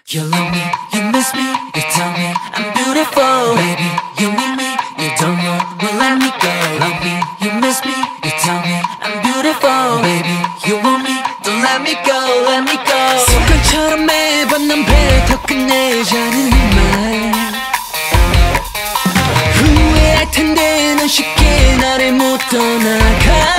You love me, you miss me, you tell me I'm beautiful. Baby, you need me, you don't know, well let me go. Love me, you miss me, you tell me I'm beautiful. Baby, you want me, don't let me go, let me go. 습관처럼 매번 넌 뱉어 끝내자는 말 후회할 텐데 넌 쉽게 나를 못 떠나가.